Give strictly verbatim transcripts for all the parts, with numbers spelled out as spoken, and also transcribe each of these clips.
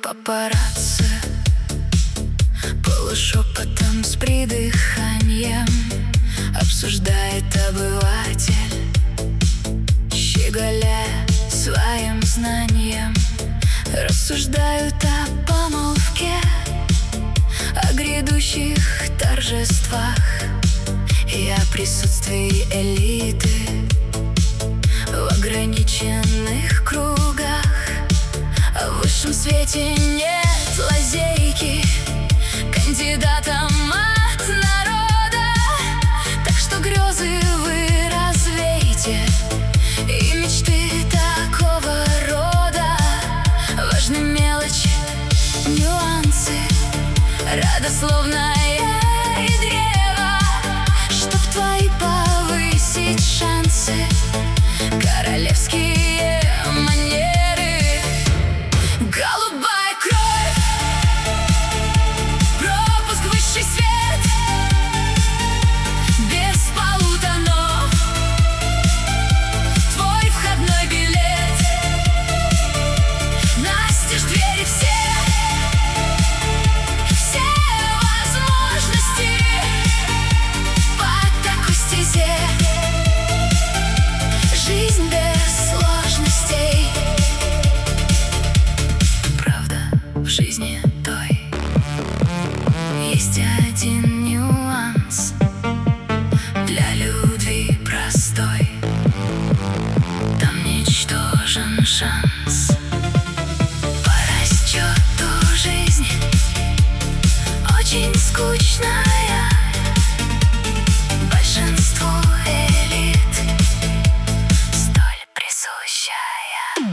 папарацци, полушепотом с придыханием обсуждает обыватель, щеголяя своим знанием. Рассуждают о помолвке, о грядущих торжествах и о присутствии элиты в ограниченных кругах. А в высшем свете нет лазейки кандидатам от народа, так что грезы вы развейте и мечты такого рода. Важны мелочи, нюансы, родословная и древо, чтоб твои повысить шансы, королевские манеры. Голубая кровь, пропуск в высший свет, без полутонов, твой входной билет. Настежь двери все, все возможности по такой стезе. Жизнь без сложностей. Правда, в жизни той есть один нюанс для любви простой. Там ничтожен шанс. По расчету жизнь очень скучная большинству элит, столь присущая.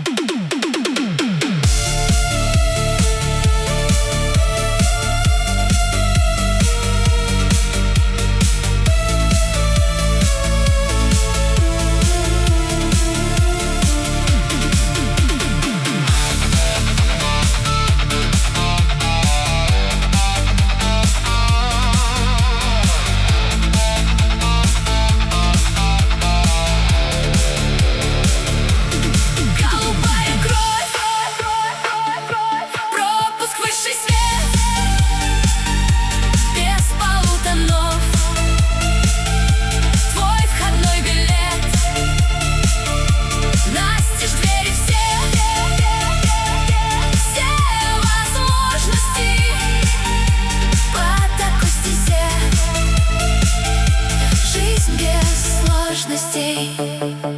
Сложностей.